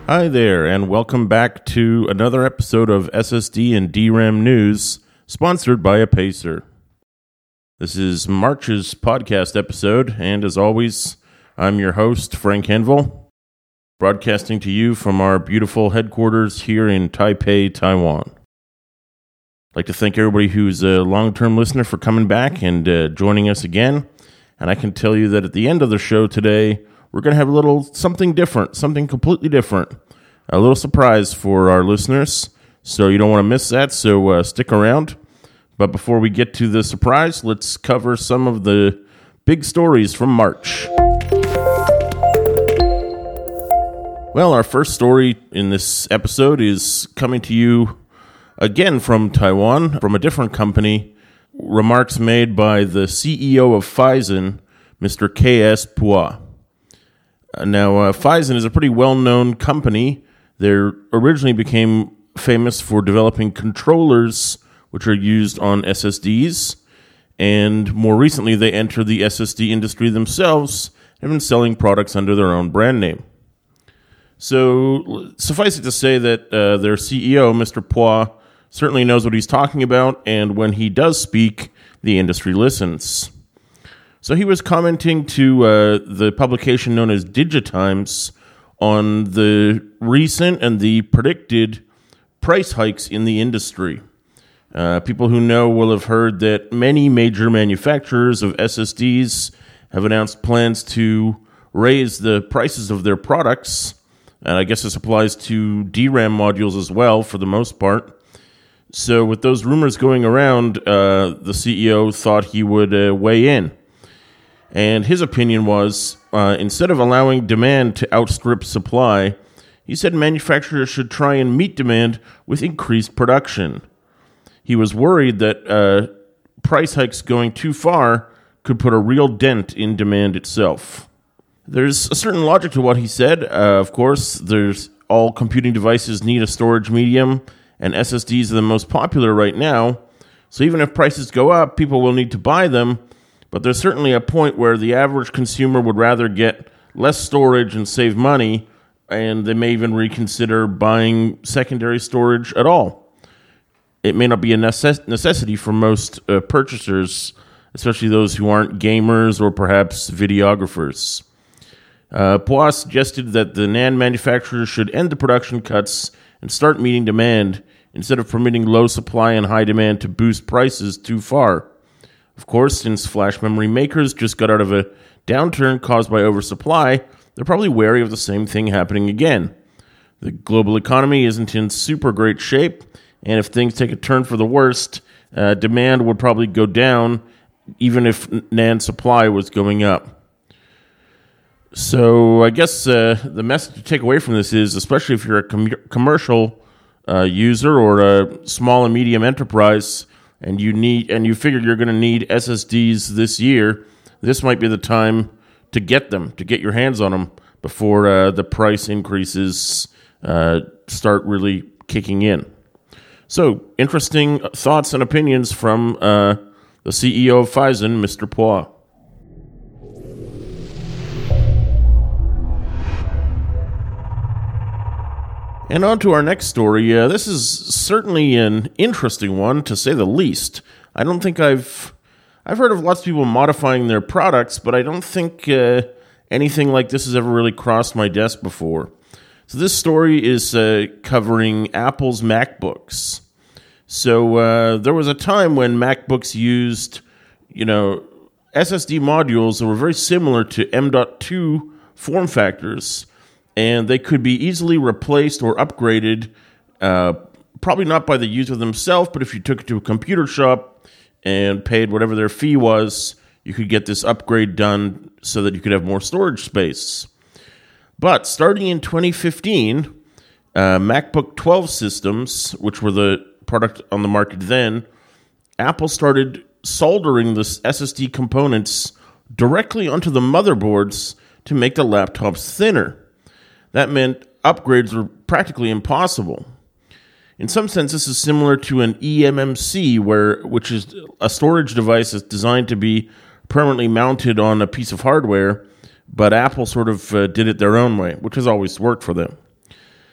Hi there, and welcome back to another episode of SSD and DRAM News, sponsored by Apacer. This is March's podcast episode, and as always, I'm your host, Frank Henville, broadcasting to you from our beautiful headquarters here in Taipei, Taiwan. I'd like to thank everybody who's a long-term listener for coming back and joining us again, and I can tell you that at the end of the show today, we're going to have a little something different, something completely different. A little surprise for our listeners, so you don't want to miss that, so stick around. But before we get to the surprise, let's cover some of the big stories from March. Well, our first story in this episode is coming to you again from Taiwan, from a different company. Remarks made by the CEO of Phison, Mr. K.S. Pua. Now, Phison is a pretty well-known company. They originally became famous for developing controllers, which are used on SSDs, and more recently they entered the SSD industry themselves and have been selling products under their own brand name. So, suffice it to say that their CEO, Mr. Pua, certainly knows what he's talking about, and when he does speak, the industry listens. So he was commenting to the publication known as Digitimes on the recent and the predicted price hikes in the industry. People who know will have heard that many major manufacturers of SSDs have announced plans to raise the prices of their products, and I guess this applies to DRAM modules as well for the most part. So with those rumors going around, the CEO thought he would weigh in. And his opinion was, instead of allowing demand to outstrip supply, he said manufacturers should try and meet demand with increased production. He was worried that price hikes going too far could put a real dent in demand itself. There's a certain logic to what he said. Of course, all computing devices need a storage medium, and SSDs are the most popular right now. So even if prices go up, people will need to buy them. But there's certainly a point where the average consumer would rather get less storage and save money, and they may even reconsider buying secondary storage at all. It may not be a necessity for most purchasers, especially those who aren't gamers or perhaps videographers. Pua suggested that the NAND manufacturers should end the production cuts and start meeting demand instead of permitting low supply and high demand to boost prices too far. Of course, since flash memory makers just got out of a downturn caused by oversupply, they're probably wary of the same thing happening again. The global economy isn't in super great shape, and if things take a turn for the worst, demand would probably go down, even if NAND supply was going up. So I guess the message to take away from this is, especially if you're a commercial user or a small and medium enterprise, and you figure you're going to need SSDs this year, this might be the time to get your hands on them before the price increases start really kicking in. So, interesting thoughts and opinions from the CEO of Phison, Mr. Pua. And on to our next story. This is certainly an interesting one, to say the least. I don't think I've heard of lots of people modifying their products, but I don't think anything like this has ever really crossed my desk before. So this story is covering Apple's MacBooks. So there was a time when MacBooks used, SSD modules that were very similar to M.2 form factors, and they could be easily replaced or upgraded, probably not by the user themselves, but if you took it to a computer shop and paid whatever their fee was, you could get this upgrade done so that you could have more storage space. But starting in 2015, MacBook 12 systems, which were the product on the market then, Apple started soldering the SSD components directly onto the motherboards to make the laptops thinner. That meant upgrades were practically impossible. In some sense, this is similar to an eMMC, which is a storage device that's designed to be permanently mounted on a piece of hardware, but Apple sort of did it their own way, which has always worked for them.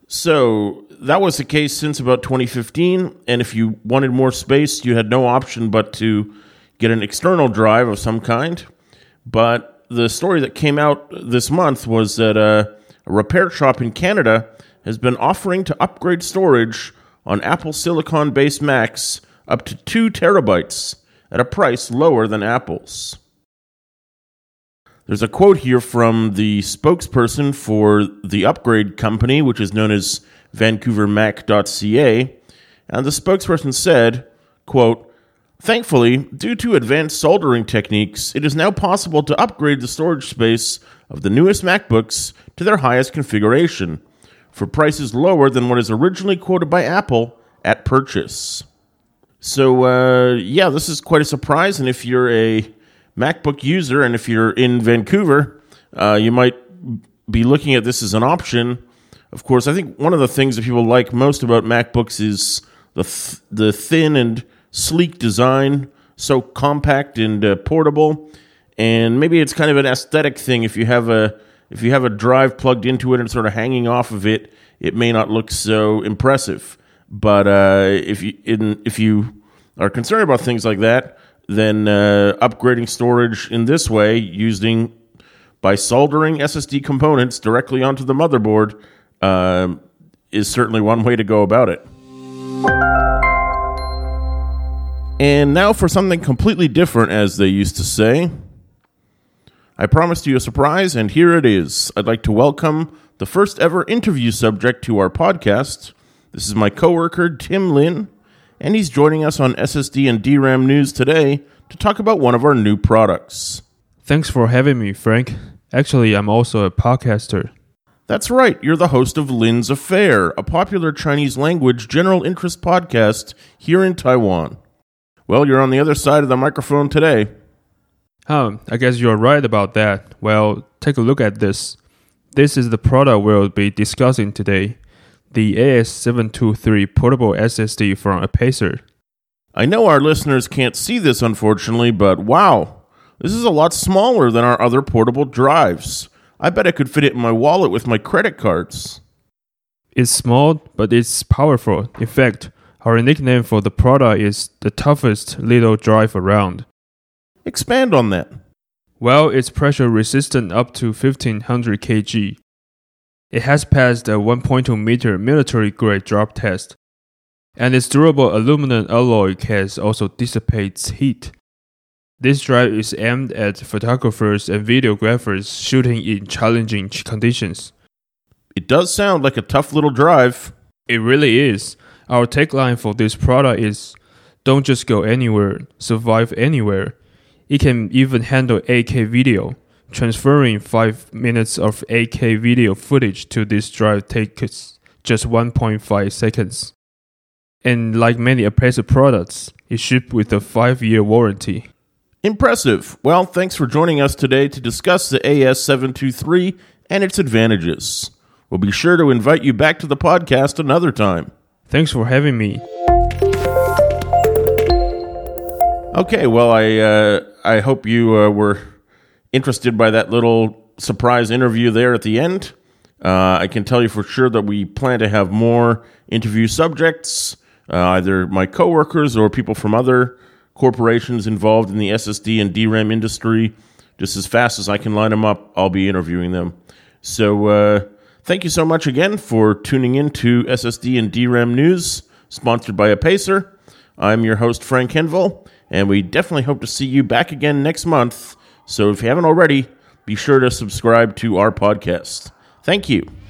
So that was the case since about 2015, and if you wanted more space, you had no option but to get an external drive of some kind. But the story that came out this month was that a repair shop in Canada has been offering to upgrade storage on Apple Silicon-based Macs up to 2 terabytes at a price lower than Apple's. There's a quote here from the spokesperson for the upgrade company, which is known as VancouverMac.ca, and the spokesperson said, quote, "Thankfully, due to advanced soldering techniques, it is now possible to upgrade the storage space of the newest MacBooks to their highest configuration for prices lower than what is originally quoted by Apple at purchase." So, this is quite a surprise, and if you're a MacBook user, and if you're in Vancouver, you might be looking at this as an option. Of course, I think one of the things that people like most about MacBooks is the thin and sleek design, so compact and portable. And maybe it's kind of an aesthetic thing. If you have a drive plugged into it and sort of hanging off of it, it may not look so impressive. But if you are concerned about things like that, then upgrading storage in this way, by soldering SSD components directly onto the motherboard, is certainly one way to go about it. And now for something completely different, as they used to say. I promised you a surprise, and here it is. I'd like to welcome the first ever interview subject to our podcast. This is my coworker, Tim Lin, and he's joining us on SSD and DRAM News today to talk about one of our new products. Thanks for having me, Frank. Actually, I'm also a podcaster. That's right, you're the host of Lin's Affair, a popular Chinese language general interest podcast here in Taiwan. Well, you're on the other side of the microphone today. I guess you're right about that. Well, take a look at this. This is the product we'll be discussing today. The AS723 portable SSD from Apacer. I know our listeners can't see this, unfortunately, but wow, this is a lot smaller than our other portable drives. I bet I could fit it in my wallet with my credit cards. It's small, but it's powerful. In fact, our nickname for the product is the toughest little drive around. Expand on that. Well, it's pressure resistant up to 1500 kg. It has passed a 1.2 meter military grade drop test, and its durable aluminum alloy case also dissipates heat. This drive is aimed at photographers and videographers shooting in challenging conditions. It does sound like a tough little drive. It really is. Our tagline for this product is, "Don't just go anywhere, survive anywhere." It can even handle 8K video. Transferring 5 minutes of 8K video footage to this drive takes just 1.5 seconds. And like many Apacer products, it shipped with a 5-year warranty. Impressive. Well, thanks for joining us today to discuss the AS723 and its advantages. We'll be sure to invite you back to the podcast another time. Thanks for having me. Okay, well, I hope you were interested by that little surprise interview there at the end. I can tell you for sure that we plan to have more interview subjects, either my coworkers or people from other corporations involved in the SSD and DRAM industry. Just as fast as I can line them up, I'll be interviewing them. So thank you so much again for tuning in to SSD and DRAM News, sponsored by Apacer. I'm your host, Frank Henville, and we definitely hope to see you back again next month. So if you haven't already, be sure to subscribe to our podcast. Thank you.